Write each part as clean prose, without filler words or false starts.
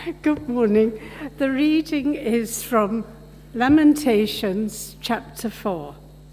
Good morning. The reading is from Lamentations chapter 4.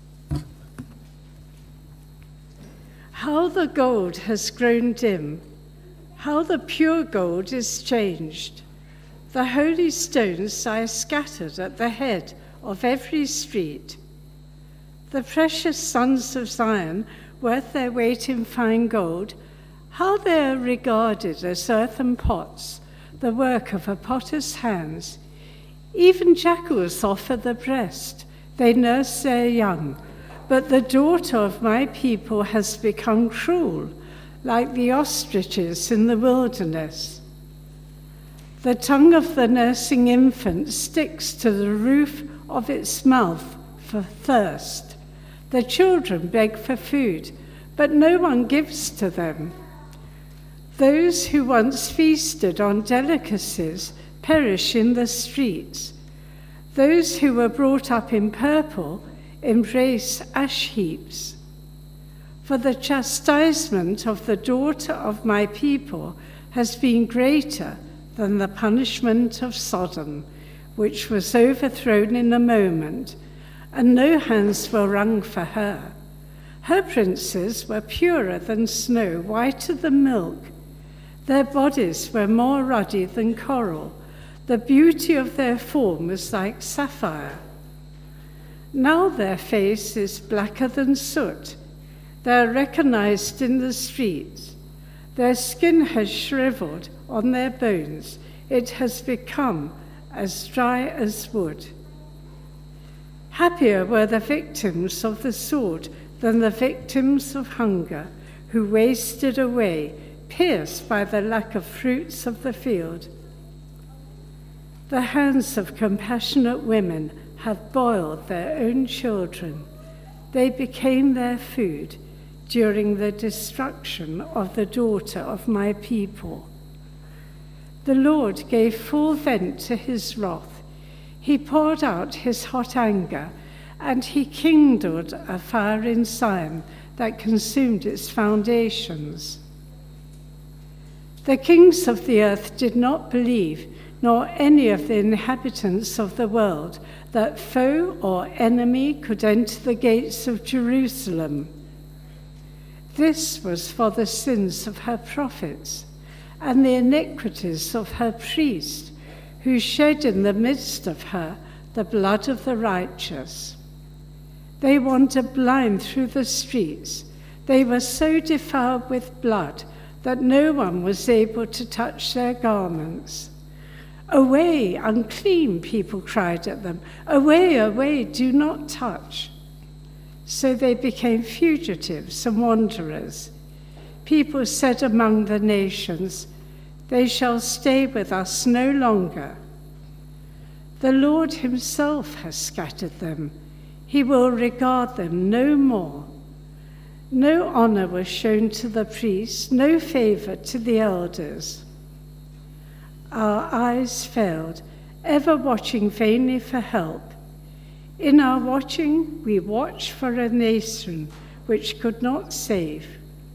How the gold has grown dim, how the pure gold is changed. The holy stones lie scattered at the head of every street. The precious sons of Zion, worth their weight in fine gold, how they are regarded as earthen pots, the work of a potter's hands. Even jackals offer the breast, they nurse their young, but the daughter of my people has become cruel, like the ostriches in the wilderness. The tongue of the nursing infant sticks to the roof of its mouth for thirst. The children beg for food, but no one gives to them. Those who once feasted on delicacies perish in the streets. Those who were brought up in purple embrace ash heaps. For the chastisement of the daughter of my people has been greater than the punishment of Sodom, which was overthrown in a moment, and no hands were wrung for her. Her princes were purer than snow, whiter than milk. Their bodies were more ruddy than coral. The beauty of their form was like sapphire. Now their face is blacker than soot. They are recognized in the streets. Their skin has shriveled on their bones. It has become as dry as wood. Happier were the victims of the sword than the victims of hunger, who wasted away, pierced by the lack of fruits of the field. The hands of compassionate women have boiled their own children. They became their food during the destruction of the daughter of my people. The Lord gave full vent to his wrath. He poured out his hot anger, and he kindled a fire in Zion that consumed its foundations. The kings of the earth did not believe, nor any of the inhabitants of the world, that foe or enemy could enter the gates of Jerusalem. This was for the sins of her prophets and the iniquities of her priests, who shed in the midst of her the blood of the righteous. They wandered blind through the streets. They were so defiled with blood that no one was able to touch their garments. "Away, unclean," people cried at them. "Away, away, do not touch." So they became fugitives and wanderers. People said among the nations, "They shall stay with us no longer." The Lord himself has scattered them. He will regard them no more. No honor was shown to the priests, no favor to the elders. Our eyes failed, ever watching vainly for help. In our watching, we watched for a nation which could not save.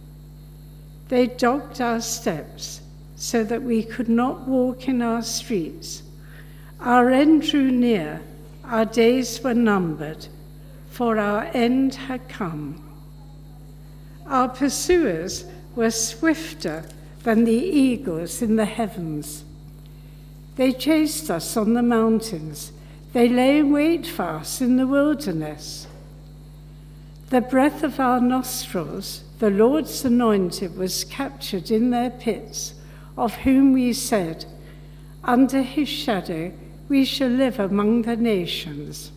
They dogged our steps so that we could not walk in our streets. Our end drew near, our days were numbered, for our end had come. Our pursuers were swifter than the eagles in the heavens. They chased us on the mountains. They lay in wait for us in the wilderness. The breath of our nostrils, the Lord's anointed, was captured in their pits, of whom we said, "Under his shadow we shall live among the nations."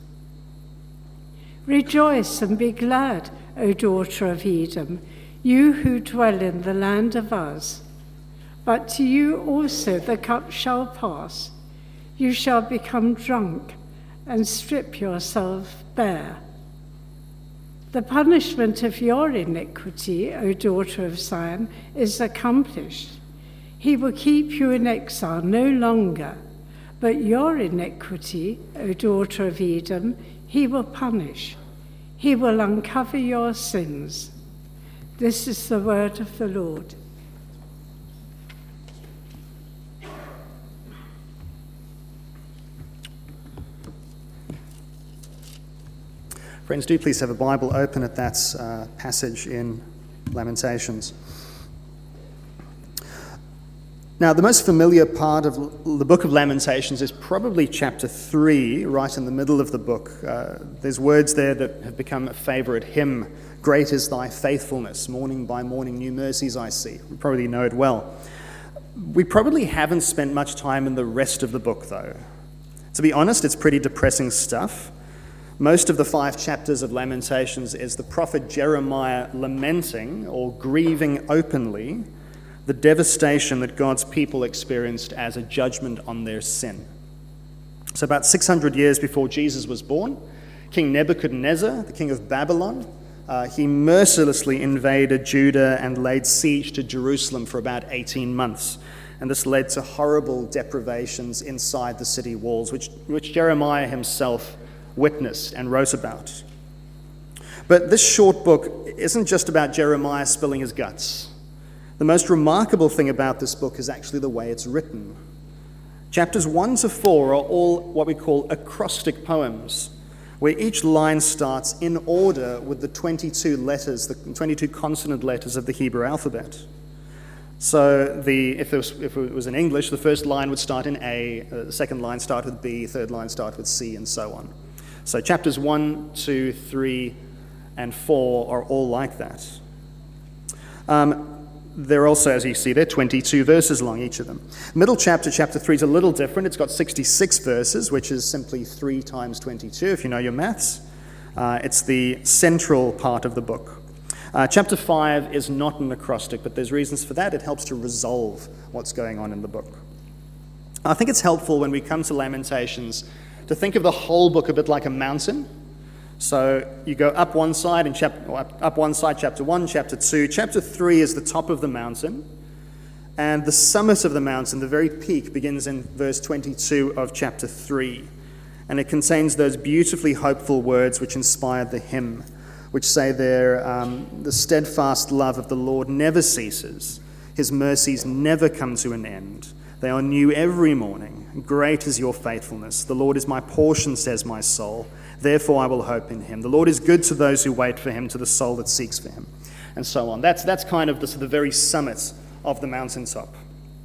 Rejoice and be glad, O daughter of Edom, you who dwell in the land of Uz. But to you also the cup shall pass. You shall become drunk and strip yourself bare. The punishment of your iniquity, O daughter of Zion, is accomplished. He will keep you in exile no longer, but your iniquity, O daughter of Edom, he will punish. He will uncover your sins. This is the word of the Lord. Friends, do please have a Bible open at that passage in Lamentations. Now, the most familiar part of the book of Lamentations is probably chapter 3, right in the middle of the book. There's words there that have become a favourite hymn. Great is thy faithfulness, morning by morning new mercies I see. We probably know it well. We probably haven't spent much time in the rest of the book, though. To be honest, it's pretty depressing stuff. Most of the 5 chapters of Lamentations is the prophet Jeremiah lamenting or grieving openly the devastation that God's people experienced as a judgment on their sin. So about 600 years before Jesus was born, King Nebuchadnezzar, the king of Babylon, he mercilessly invaded Judah and laid siege to Jerusalem for about 18 months. And this led to horrible deprivations inside the city walls, which Jeremiah himself witnessed and wrote about. But this short book isn't just about Jeremiah spilling his guts. The most remarkable thing about this book is actually the way it's written. Chapters 1 to 4 are all what we call acrostic poems, where each line starts in order with the 22 letters, the 22 consonant letters of the Hebrew alphabet. So if it was in English, the first line would start in A, the second line start with B, third line start with C, and so on. So chapters 1, 2, 3, and 4 are all like that. They're also, as you see there, 22 verses long, each of them. Middle chapter 3, is a little different. It's got 66 verses, which is simply 3 times 22, if you know your maths. It's the central part of the book. Chapter 5 is not an acrostic, but there's reasons for that. It helps to resolve what's going on in the book. I think it's helpful when we come to Lamentations to think of the whole book a bit like a mountain. So you go up one side, chapter 1, chapter 2. Chapter 3 is the top of the mountain, and the summit of the mountain, the very peak, begins in verse 22 of chapter 3. And it contains those beautifully hopeful words which inspired the hymn, which say there, the steadfast love of the Lord never ceases. His mercies never come to an end. They are new every morning. Great is your faithfulness. The Lord is my portion, says my soul. Therefore I will hope in him. The Lord is good to those who wait for him, to the soul that seeks for him. And so on. That's kind of the very summit of the mountaintop.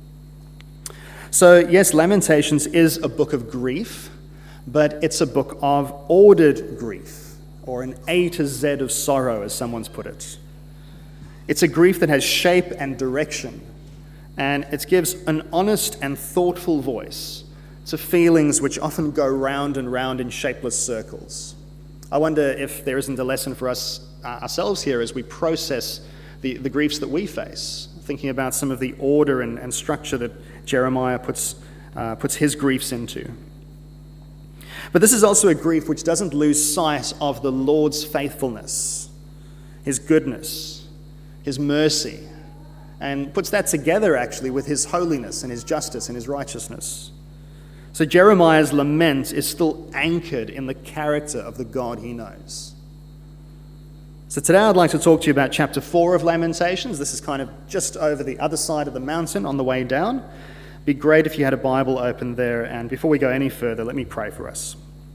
So yes, Lamentations is a book of grief, but it's a book of ordered grief, or an A to Z of sorrow, as someone's put it. It's a grief that has shape and direction, and it gives an honest and thoughtful voice to feelings which often go round and round in shapeless circles. I wonder if there isn't a lesson for us ourselves here as we process the griefs that we face, thinking about some of the order and structure that Jeremiah puts his griefs into. But this is also a grief which doesn't lose sight of the Lord's faithfulness, his goodness, his mercy, and puts that together actually with his holiness and his justice and his righteousness. So Jeremiah's lament is still anchored in the character of the God he knows. So today I'd like to talk to you about chapter 4 of Lamentations. This is kind of just over the other side of the mountain on the way down. It'd be great if you had a Bible open there. And before we go any further, let me pray for us.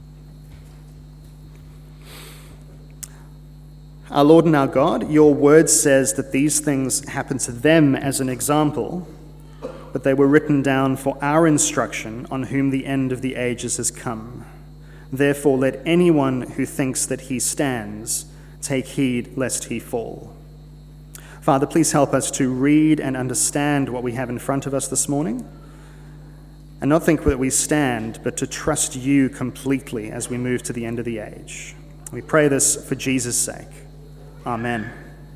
Our Lord and our God, your word says that these things happened to them as an example, but they were written down for our instruction, on whom the end of the ages has come. Therefore, let anyone who thinks that he stands take heed lest he fall. Father, please help us to read and understand what we have in front of us this morning, and not think that we stand, but to trust you completely as we move to the end of the age. We pray this for Jesus' sake. Amen.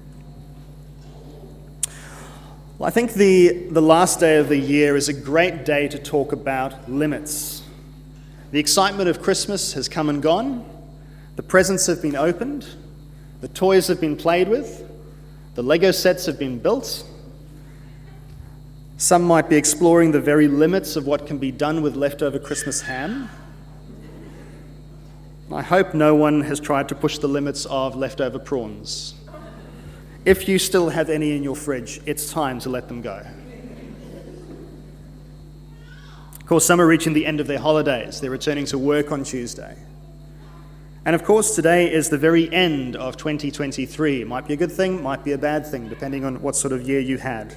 Well, I think the last day of the year is a great day to talk about limits. The excitement of Christmas has come and gone. The presents have been opened. The toys have been played with. The Lego sets have been built. Some might be exploring the very limits of what can be done with leftover Christmas ham. I hope no one has tried to push the limits of leftover prawns. If you still have any in your fridge, it's time to let them go. Of course, some are reaching the end of their holidays. They're returning to work on Tuesday. And of course, today is the very end of 2023. It might be a good thing, might be a bad thing, depending on what sort of year you had.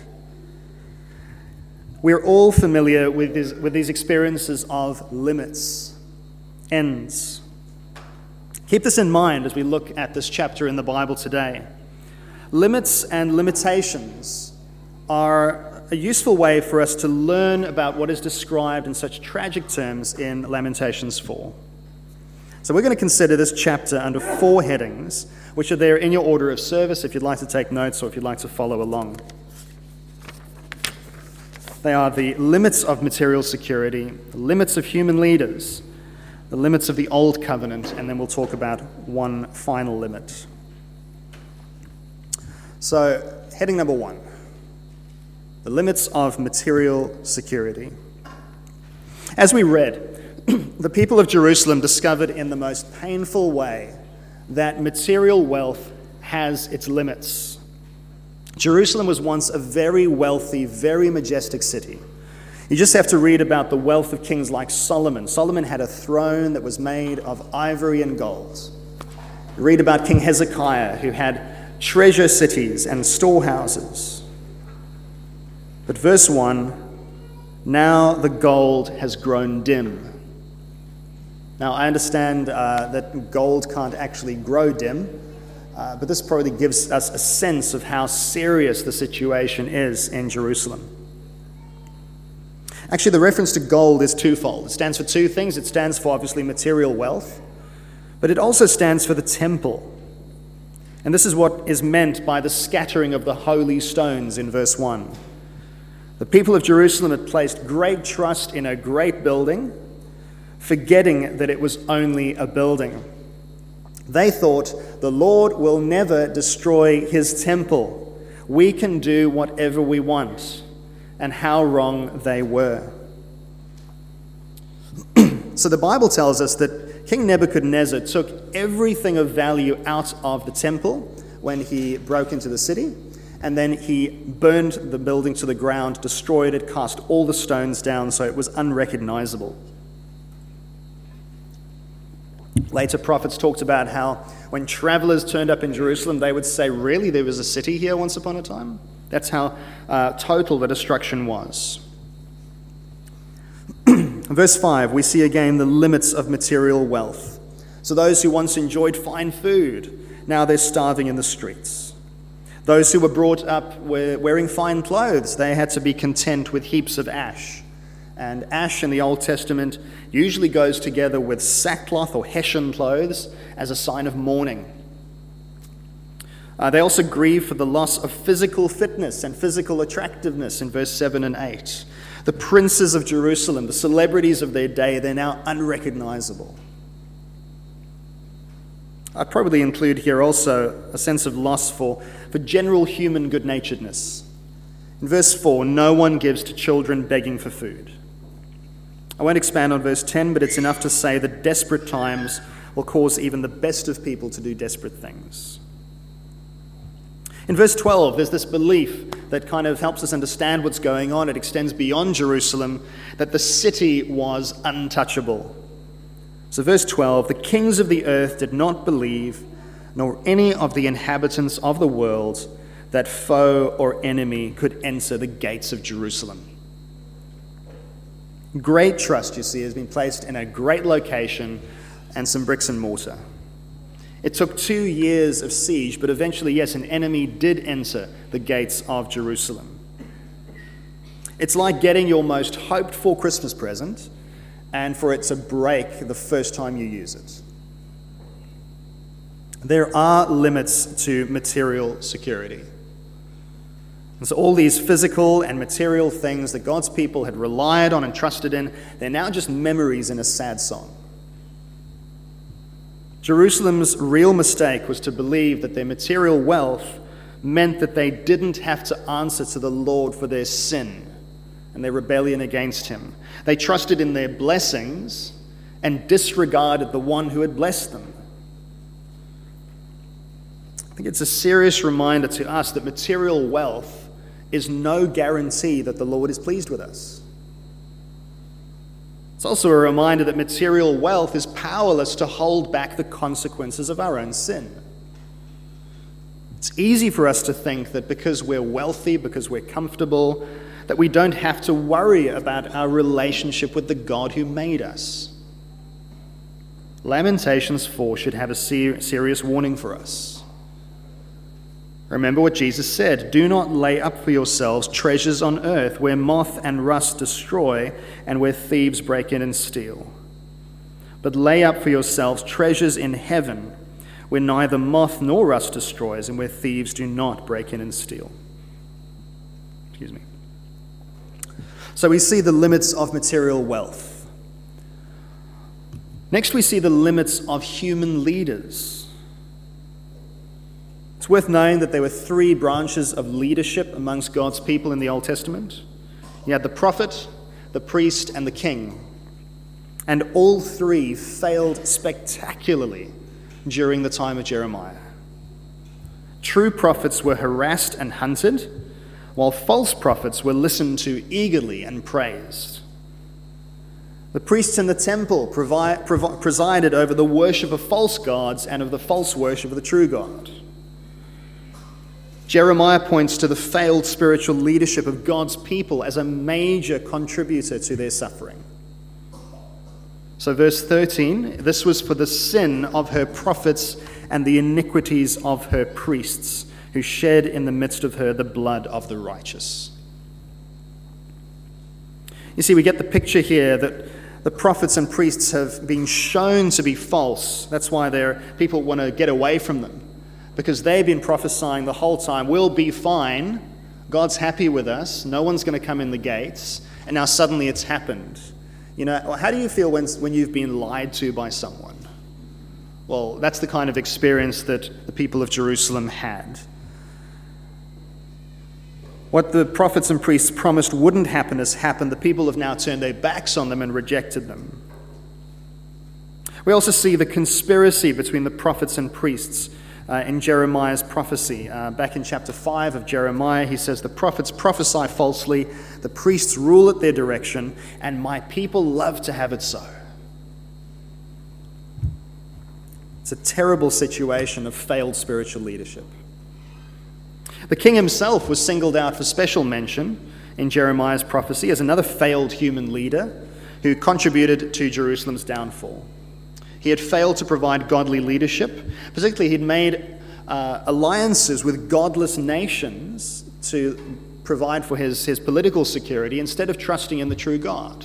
We're all familiar with these experiences of limits, ends. Keep this in mind as we look at this chapter in the Bible today. Limits and limitations are a useful way for us to learn about what is described in such tragic terms in Lamentations 4. So we're going to consider this chapter under 4 headings, which are there in your order of service if you'd like to take notes or if you'd like to follow along. They are the limits of material security, the limits of human leaders, the limits of the Old Covenant, and then we'll talk about one final limit. So, heading number 1, the limits of material security. As we read, the people of Jerusalem discovered in the most painful way that material wealth has its limits. Jerusalem was once a very wealthy, very majestic city. You just have to read about the wealth of kings like Solomon. Solomon had a throne that was made of ivory and gold. You read about King Hezekiah, who had treasure cities and storehouses. But verse 1, now the gold has grown dim. Now, I understand that gold can't actually grow dim, but this probably gives us a sense of how serious the situation is in Jerusalem. Actually, the reference to gold is twofold. It stands for 2 things. It stands for, obviously, material wealth, but it also stands for the temple. And this is what is meant by the scattering of the holy stones in verse 1. The people of Jerusalem had placed great trust in a great building, forgetting that it was only a building. They thought, the Lord will never destroy his temple. We can do whatever we want. And how wrong they were. So the Bible tells us that King Nebuchadnezzar took everything of value out of the temple when he broke into the city, and then he burned the building to the ground, destroyed it, cast all the stones down so it was unrecognizable. Later prophets talked about how when travelers turned up in Jerusalem, they would say, really, there was a city here once upon a time? That's how total the destruction was. Verse 5, we see again the limits of material wealth. So those who once enjoyed fine food, now they're starving in the streets. Those who were brought up wearing fine clothes, they had to be content with heaps of ash. And ash in the Old Testament usually goes together with sackcloth or Hessian clothes as a sign of mourning. They also grieve for the loss of physical fitness and physical attractiveness in verse 7 and 8. The princes of Jerusalem, the celebrities of their day, they're now unrecognizable. I'd probably include here also a sense of loss for general human good-naturedness. In verse 4, no one gives to children begging for food. I won't expand on verse 10, but it's enough to say that desperate times will cause even the best of people to do desperate things. In verse 12, there's this belief that kind of helps us understand what's going on. It extends beyond Jerusalem, that the city was untouchable. So verse 12, the kings of the earth did not believe, nor any of the inhabitants of the world, that foe or enemy could enter the gates of Jerusalem. Great trust, you see, has been placed in a great location and some bricks and mortar. It took 2 years of siege, but eventually, yes, an enemy did enter the gates of Jerusalem. It's like getting your most hoped-for Christmas present and for it to break the first time you use it. There are limits to material security. And so all these physical and material things that God's people had relied on and trusted in, they're now just memories in a sad song. Jerusalem's real mistake was to believe that their material wealth meant that they didn't have to answer to the Lord for their sin and their rebellion against him. They trusted in their blessings and disregarded the one who had blessed them. I think it's a serious reminder to us that material wealth is no guarantee that the Lord is pleased with us. It's also a reminder that material wealth is powerless to hold back the consequences of our own sin. It's easy for us to think that because we're wealthy, because we're comfortable, that we don't have to worry about our relationship with the God who made us. Lamentations 4 should have a serious warning for us. Remember what Jesus said, "Do not lay up for yourselves treasures on earth where moth and rust destroy and where thieves break in and steal. But lay up for yourselves treasures in heaven where neither moth nor rust destroys and where thieves do not break in and steal." Excuse me. So we see the limits of material wealth. Next, we see the limits of human leaders. It's worth knowing that there were 3 branches of leadership amongst God's people in the Old Testament. You had the prophet, the priest, and the king. And all 3 failed spectacularly during the time of Jeremiah. True prophets were harassed and hunted, while false prophets were listened to eagerly and praised. The priests in the temple presided over the worship of false gods and of the false worship of the true God. Jeremiah points to the failed spiritual leadership of God's people as a major contributor to their suffering. So verse 13, "This was for the sin of her prophets and the iniquities of her priests, who shed in the midst of her the blood of the righteous." You see, we get the picture here that the prophets and priests have been shown to be false. That's why people want to get away from them. Because they've been prophesying the whole time, we'll be fine, God's happy with us, no one's going to come in the gates, and now suddenly it's happened. You know, how do you feel when you've been lied to by someone? Well, that's the kind of experience that the people of Jerusalem had. What the prophets and priests promised wouldn't happen has happened. The people have now turned their backs on them and rejected them. We also see the conspiracy between the prophets and priests in Jeremiah's prophecy. Back in chapter 5 of Jeremiah, he says, "The prophets prophesy falsely, the priests rule at their direction, and my people love to have it so." It's a terrible situation of failed spiritual leadership. The king himself was singled out for special mention in Jeremiah's prophecy as another failed human leader who contributed to Jerusalem's downfall. He had failed to provide godly leadership. Particularly, he'd made alliances with godless nations to provide for his political security instead of trusting in the true God.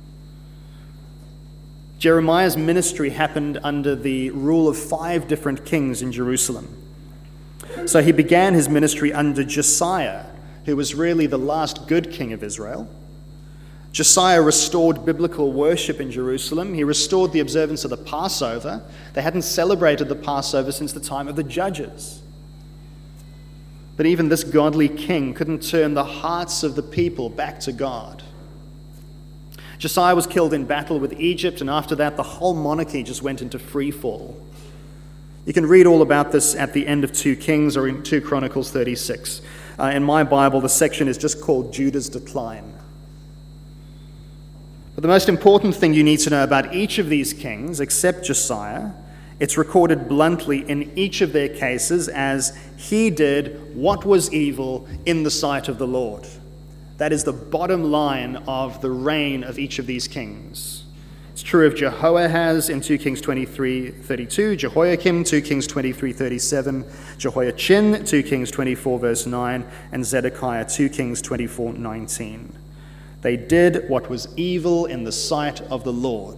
Jeremiah's ministry happened under the rule of 5 different kings in Jerusalem. So he began his ministry under Josiah, who was really the last good king of Israel. Josiah restored biblical worship in Jerusalem. He restored the observance of the Passover. They hadn't celebrated the Passover since the time of the Judges. But even this godly king couldn't turn the hearts of the people back to God. Josiah was killed in battle with Egypt, and after that, the whole monarchy just went into free fall. You can read all about this at the end of 2 Kings or in 2 Chronicles 36. In my Bible, the section is just called Judah's Decline. But the most important thing you need to know about each of these kings, except Josiah, it's recorded bluntly in each of their cases as he did what was evil in the sight of the Lord. That is the bottom line of the reign of each of these kings. It's true of Jehoahaz in 2 Kings 23:32, Jehoiakim 2 Kings 23:37, Jehoiachin 2 Kings 24 verse 9, and Zedekiah 2 Kings 24:19. They did what was evil in the sight of the Lord.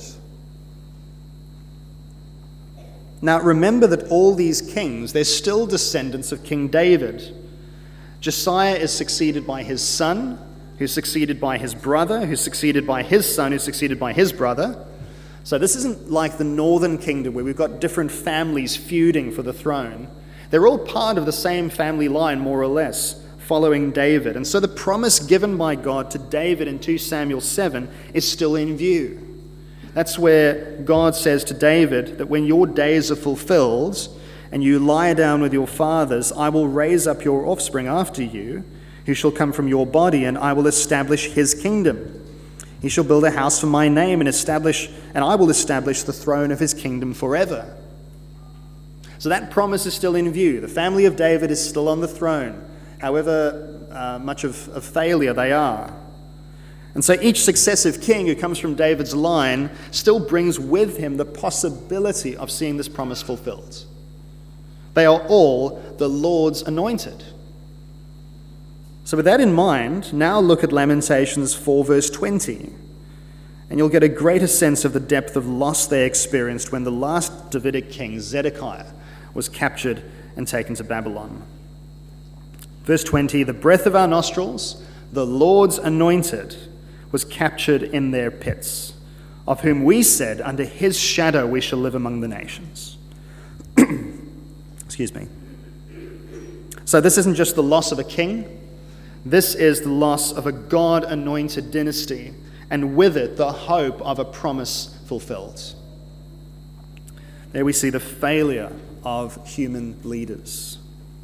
Now remember that all these kings, they're still descendants of King David. Josiah is succeeded by his son, who's succeeded by his brother, who's succeeded by his son, who's succeeded by his brother. So this isn't like the northern kingdom where we've got different families feuding for the throne. They're all part of the same family line, more or less, following David. And so the promise given by God to David in 2 Samuel 7 is still in view. That's where God says to David that when your days are fulfilled and you lie down with your fathers, I will raise up your offspring after you, who shall come from your body, and I will establish his kingdom. He shall build a house for my name and I will establish the throne of his kingdom forever. So that promise is still in view. The family of David is still on the throne, however much of failure they are. And so each successive king who comes from David's line still brings with him the possibility of seeing this promise fulfilled. They are all the Lord's anointed. So with that in mind, now look at Lamentations 4 verse 20, and you'll get a greater sense of the depth of loss they experienced when the last Davidic king, Zedekiah, was captured and taken to Babylon. Verse 20, the breath of our nostrils, the Lord's anointed, was captured in their pits, of whom we said, under his shadow we shall live among the nations. Excuse me. So this isn't just the loss of a king. This is the loss of a God-anointed dynasty, and with it the hope of a promise fulfilled. There we see the failure of human leaders.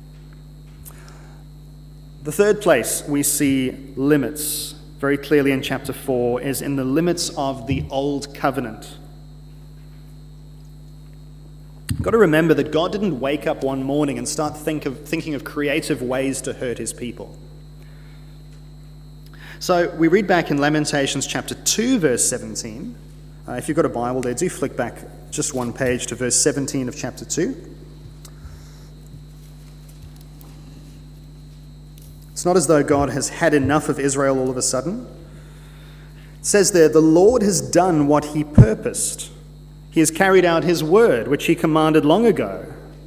The third place we see limits very clearly in chapter 4 is in the limits of the old covenant. You've got to remember that God didn't wake up one morning and start thinking of creative ways to hurt his people. So we read back in Lamentations chapter 2 verse 17. If you've got a Bible there, do flick back just one page to verse 17 of chapter 2. It's not as though God has had enough of Israel all of a sudden. It says there, the Lord has done what he purposed. He has carried out his word, which he commanded long ago.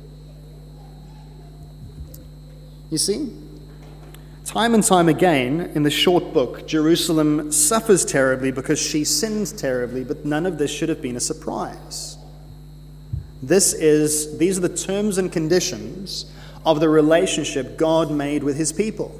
You see, time and time again in the short book, Jerusalem suffers terribly because she sins terribly, but none of this should have been a surprise. These are the terms and conditions of the relationship God made with his people.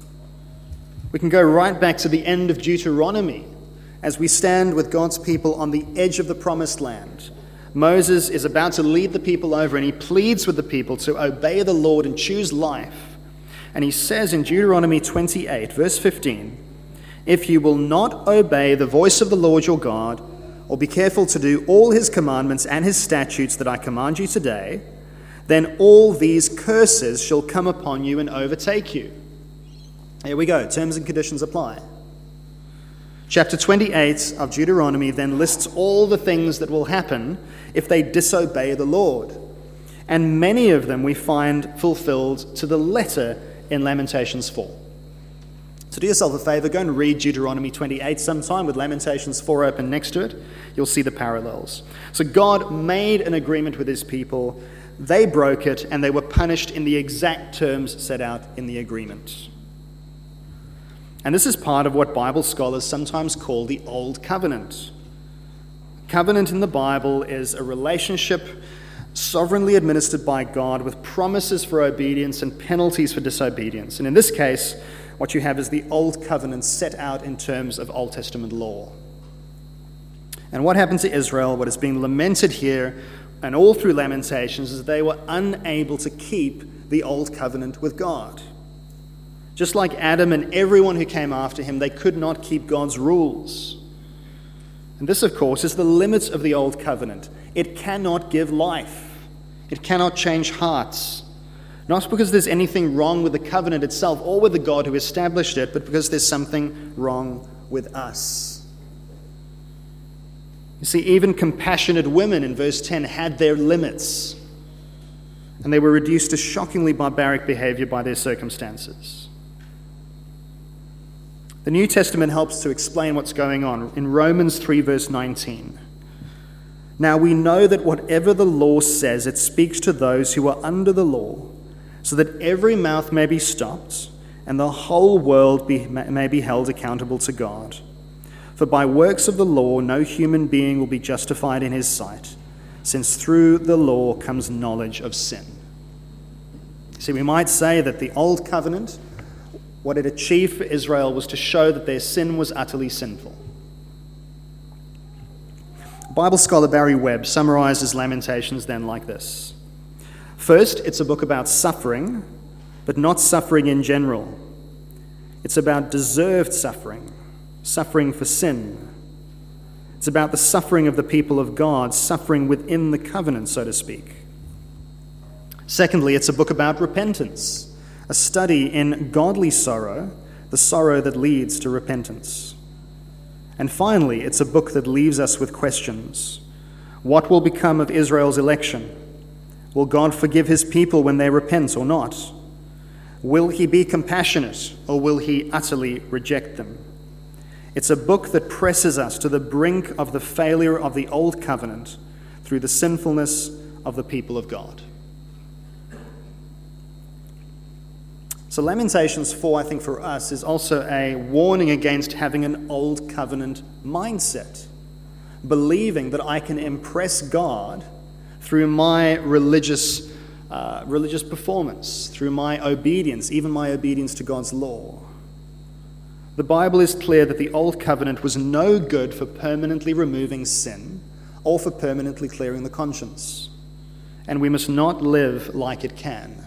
We can go right back to the end of Deuteronomy as we stand with God's people on the edge of the promised land. Moses is about to lead the people over, and he pleads with the people to obey the Lord and choose life. And he says in Deuteronomy 28, verse 15, if you will not obey the voice of the Lord your God, or be careful to do all his commandments and his statutes that I command you today, then all these curses shall come upon you and overtake you. Here we go. Terms and conditions apply. Chapter 28 of Deuteronomy then lists all the things that will happen if they disobey the Lord. And many of them we find fulfilled to the letter in Lamentations 4. So do yourself a favor, go and read Deuteronomy 28 sometime with Lamentations 4 open next to it. You'll see the parallels. So God made an agreement with his people. They broke it, and they were punished in the exact terms set out in the agreement. And this is part of what Bible scholars sometimes call the Old Covenant. Covenant in the Bible is a relationship sovereignly administered by God with promises for obedience and penalties for disobedience. And in this case, what you have is the Old Covenant set out in terms of Old Testament law. And what happened to Israel, what is being lamented here and all through Lamentations, is they were unable to keep the Old Covenant with God. Just like Adam and everyone who came after him, they could not keep God's rules. And this, of course, is the limit of the Old Covenant. It cannot give life. It cannot change hearts. Not because there's anything wrong with the covenant itself or with the God who established it, but because there's something wrong with us. You see, even compassionate women in verse 10 had their limits, and they were reduced to shockingly barbaric behavior by their circumstances. The New Testament helps to explain what's going on in Romans 3 verse 19. Now we know that whatever the law says, it speaks to those who are under the law, so that every mouth may be stopped and the whole world may be held accountable to God. For by works of the law no human being will be justified in his sight, since through the law comes knowledge of sin. See, we might say that the Old Covenant, what it achieved for Israel was to show that their sin was utterly sinful. Bible scholar Barry Webb summarizes Lamentations then like this. First, it's a book about suffering, but not suffering in general. It's about deserved suffering. suffering for sin. It's about the suffering of the people of God, suffering within the covenant, so to speak. Secondly, it's a book about repentance, a study in godly sorrow, the sorrow that leads to repentance. And finally, it's a book that leaves us with questions. What will become of Israel's election? Will God forgive his people when they repent or not? Will he be compassionate or will he utterly reject them? It's a book that presses us to the brink of the failure of the old covenant through the sinfulness of the people of God. So Lamentations 4, I think for us, is also a warning against having an old covenant mindset, believing that I can impress God through my religious performance, through my obedience, even my obedience to God's law. The Bible is clear that the old covenant was no good for permanently removing sin or for permanently clearing the conscience, and we must not live like it can.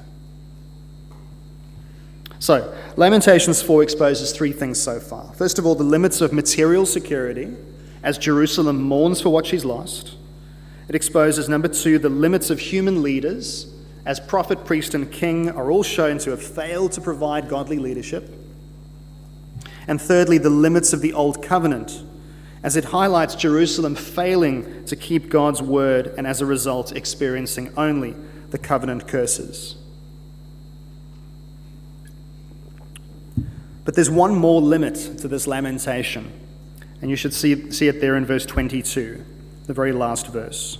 So, Lamentations 4 exposes three things so far. First of all, the limits of material security as Jerusalem mourns for what she's lost. It exposes, number two, the limits of human leaders as prophet, priest, and king are all shown to have failed to provide godly leadership. And thirdly, the limits of the old covenant, as it highlights Jerusalem failing to keep God's word and as a result experiencing only the covenant curses. But there's one more limit to this lamentation, and you should see it there in verse 22, the very last verse,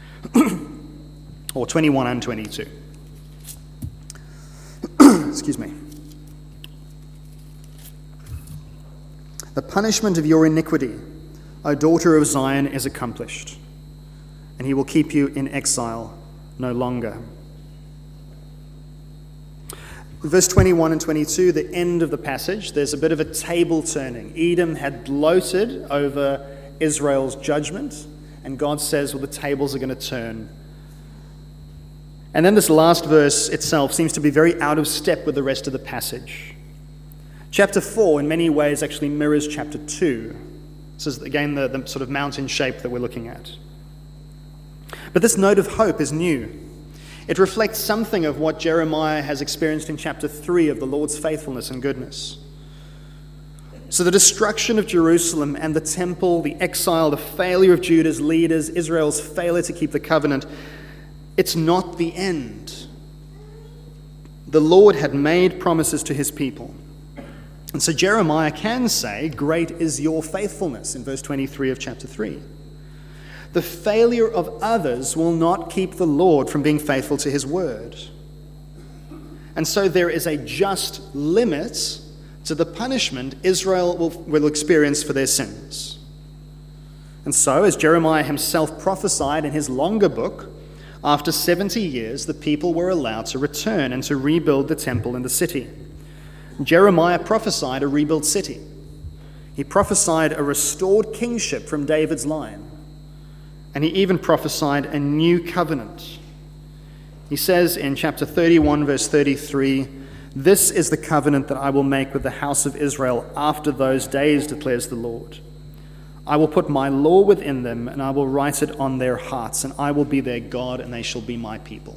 or 21 and 22. Excuse me. The punishment of your iniquity, O daughter of Zion, is accomplished, and he will keep you in exile no longer. Verse 21 and 22, the end of the passage, there's a bit of a table turning. Edom had gloated over Israel's judgment, and God says, well, the tables are going to turn. And then this last verse itself seems to be very out of step with the rest of the passage. Chapter 4, in many ways, actually mirrors chapter 2. This is, again, the sort of mountain shape that we're looking at. But this note of hope is new. It reflects something of what Jeremiah has experienced in chapter 3 of the Lord's faithfulness and goodness. So the destruction of Jerusalem and the temple, the exile, the failure of Judah's leaders, Israel's failure to keep the covenant, it's not the end. The Lord had made promises to his people. And so Jeremiah can say, great is your faithfulness, in verse 23 of chapter 3. The failure of others will not keep the Lord from being faithful to his word. And so there is a just limit to the punishment Israel will experience for their sins. And so, as Jeremiah himself prophesied in his longer book, after 70 years, the people were allowed to return and to rebuild the temple and the city. Jeremiah prophesied a rebuilt city. He prophesied a restored kingship from David's line. And he even prophesied a new covenant. He says in chapter 31, verse 33, "This is the covenant that I will make with the house of Israel after those days, declares the Lord. I will put my law within them, and I will write it on their hearts, and I will be their God, and they shall be my people."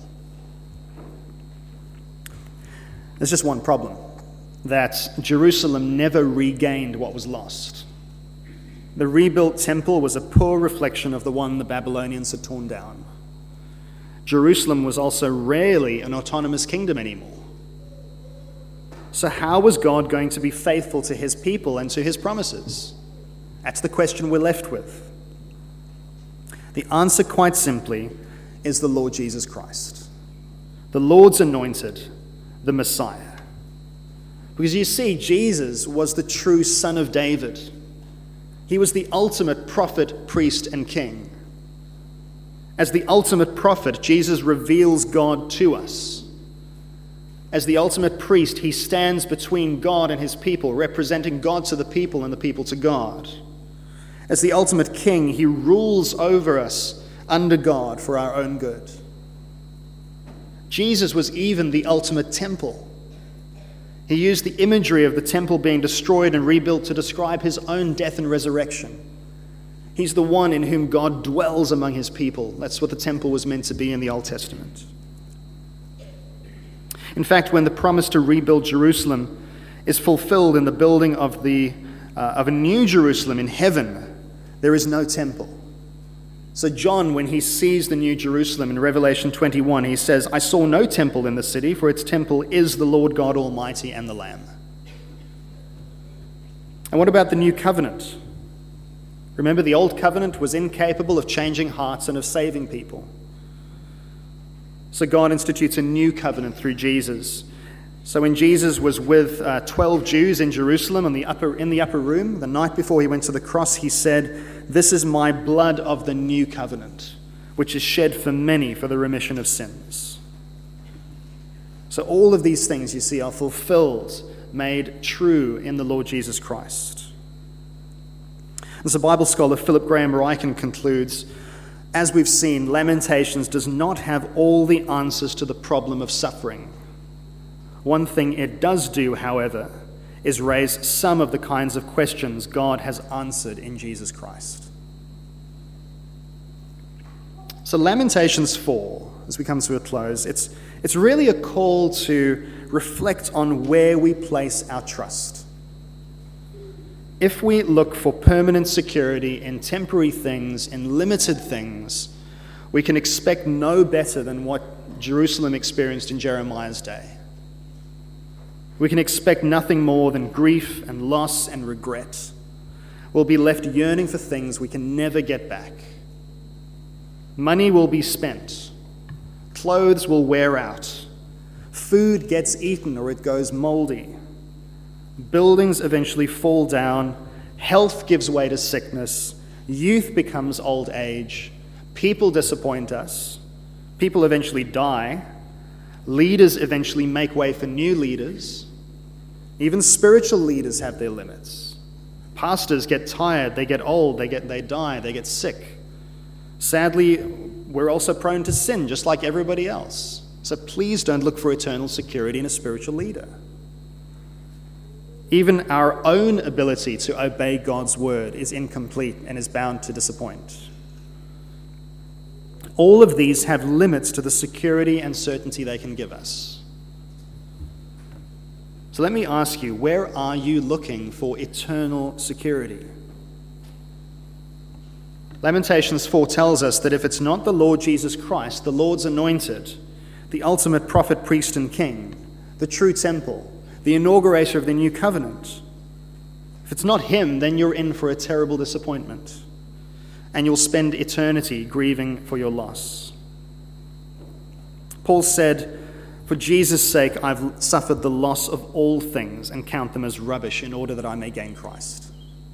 There's just one problem, that Jerusalem never regained what was lost. The rebuilt temple was a poor reflection of the one the Babylonians had torn down. Jerusalem was also rarely an autonomous kingdom anymore. So how was God going to be faithful to his people and to his promises? That's the question we're left with. The answer, quite simply, is the Lord Jesus Christ, the Lord's anointed, the Messiah. Because you see, Jesus was the true Son of David. He was the ultimate prophet, priest, and king. As the ultimate prophet, Jesus reveals God to us. As the ultimate priest, he stands between God and his people, representing God to the people and the people to God. As the ultimate king, he rules over us under God for our own good. Jesus was even the ultimate temple. He used the imagery of the temple being destroyed and rebuilt to describe his own death and resurrection. He's the one in whom God dwells among his people. That's what the temple was meant to be in the Old Testament. In fact, when the promise to rebuild Jerusalem is fulfilled in the building of a new Jerusalem in heaven, there is no temple. So John, when he sees the new Jerusalem in Revelation 21, he says, "I saw no temple in the city, for its temple is the Lord God Almighty and the Lamb." And what about the new covenant? Remember, the old covenant was incapable of changing hearts and of saving people. So God institutes a new covenant through Jesus. So when Jesus was with 12 Jews in Jerusalem in the upper room, the night before he went to the cross, he said, "This is my blood of the new covenant, which is shed for many for the remission of sins." So all of these things, you see, are fulfilled, made true in the Lord Jesus Christ. As the Bible scholar Philip Graham Ryken concludes, as we've seen, Lamentations does not have all the answers to the problem of suffering. One thing it does do, however, is raise some of the kinds of questions God has answered in Jesus Christ. So Lamentations 4, as we come to a close, it's really a call to reflect on where we place our trust. If we look for permanent security in temporary things, in limited things, we can expect no better than what Jerusalem experienced in Jeremiah's day. We can expect nothing more than grief and loss and regret. We'll be left yearning for things we can never get back. Money will be spent. Clothes will wear out. Food gets eaten or it goes moldy. Buildings eventually fall down. Health gives way to sickness. Youth becomes old age. People disappoint us. People eventually die. Leaders eventually make way for new leaders. Even spiritual leaders have their limits. Pastors get tired, they get old, they die, they get sick. Sadly, we're also prone to sin, just like everybody else. So please don't look for eternal security in a spiritual leader. Even our own ability to obey God's word is incomplete and is bound to disappoint. All of these have limits to the security and certainty they can give us. So let me ask you, where are you looking for eternal security? Lamentations 4 tells us that if it's not the Lord Jesus Christ, the Lord's anointed, the ultimate prophet, priest, and king, the true temple, the inaugurator of the new covenant, if it's not him, then you're in for a terrible disappointment. And you'll spend eternity grieving for your loss. Paul said, "For Jesus' sake, I've suffered the loss of all things and count them as rubbish in order that I may gain Christ."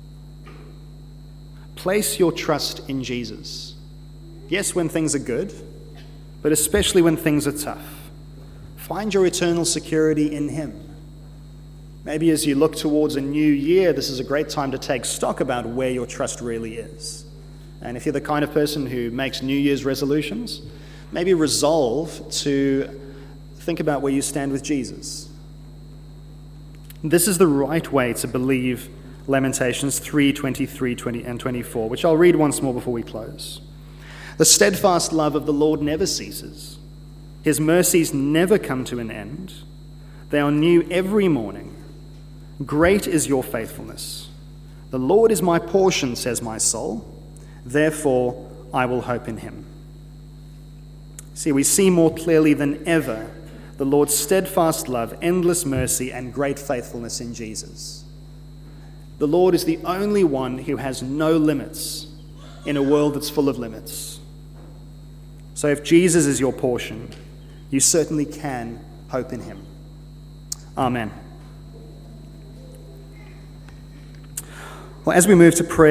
Place your trust in Jesus. Yes, when things are good, but especially when things are tough. Find your eternal security in him. Maybe as you look towards a new year, this is a great time to take stock about where your trust really is. And if you're the kind of person who makes New Year's resolutions, maybe resolve to think about where you stand with Jesus. This is the right way to believe Lamentations 3, 23, 20, and 24, which I'll read once more before we close. "The steadfast love of the Lord never ceases. His mercies never come to an end. They are new every morning. Great is your faithfulness. The Lord is my portion, says my soul. Therefore, I will hope in him." See, we see more clearly than ever the Lord's steadfast love, endless mercy, and great faithfulness in Jesus. The Lord is the only one who has no limits in a world that's full of limits. So if Jesus is your portion, you certainly can hope in him. Amen. Well, as we move to prayer,